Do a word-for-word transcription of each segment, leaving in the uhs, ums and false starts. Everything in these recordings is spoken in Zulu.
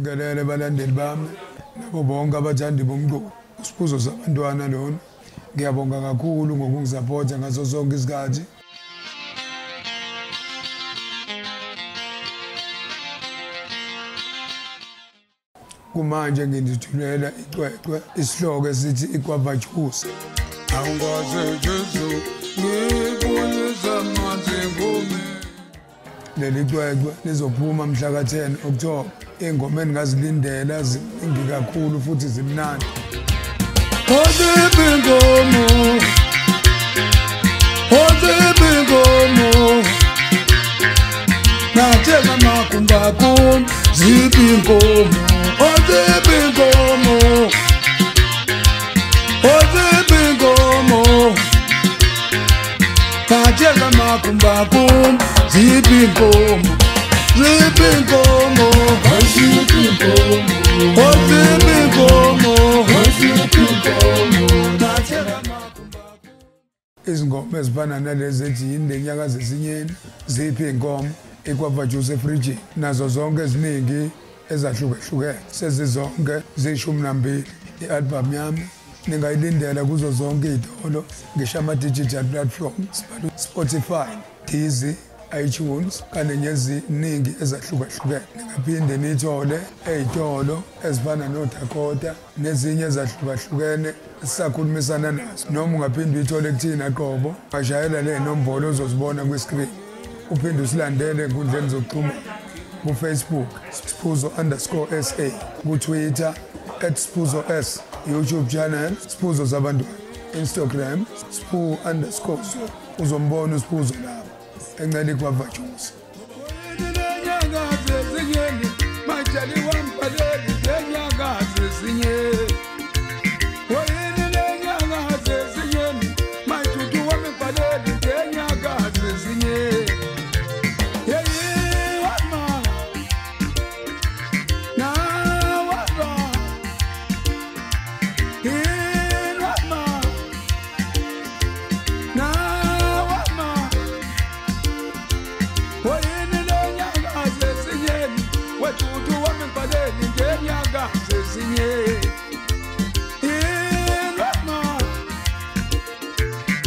ngibingelele balandeli bami nabo bonke abathandi bomculo. Usiphuzo sabantwana lona. Ngiyabonga kakhulu ngokungisupporta ngazo zonke izikhathi. Kumanje ngidithulela icwecwe isihloko esithi ikwavajusa. Awungaze Jesu ngibonisa manje ngome. Leli cwecwe lizophuma mhla ka ten October. Ingoma engazilindela ziningi kakhulu futhi zimnandi. Ozibingomo Ozibingomo Nathenga makumba kum zibingomo Ozibingomo Ozibingomo Nathenga makumba kum zibingomo Zibingomo Ozibingomo Ozibingomo Izingoma ezifana nalezi ethi Inyakaza Esinyeni ziphi inkomo ekwavajusa efrijini nazo zonke eziningi ezahlukahlukene sezizonke zishumi nambili i-album yami ningayilindela kuzo zonke izitolo ngisho ama-digital platforms Spotify, Deezer, iTunes kanye neziningi ezahlukahlukene. Ningaphinde nithole ezitolo ezifana noDakota nezinye ezahlukahlukene sisakhulumisana nazo. Noma ungaphinde uyithole kuthina qobo ngashayela le nombolo ozozibona kwi-screen. Uphinde usilandele enkundleni zokuxhumana ku-Facebook Siphuzo underscore S A, ku-Twitter at Siphuzo S, YouTube channel Siphuzo Zabantwana, Instagram Siphu underscore so. Uzombona uSiphuzo lapho encane kwavajusa.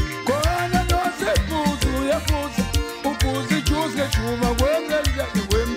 Uma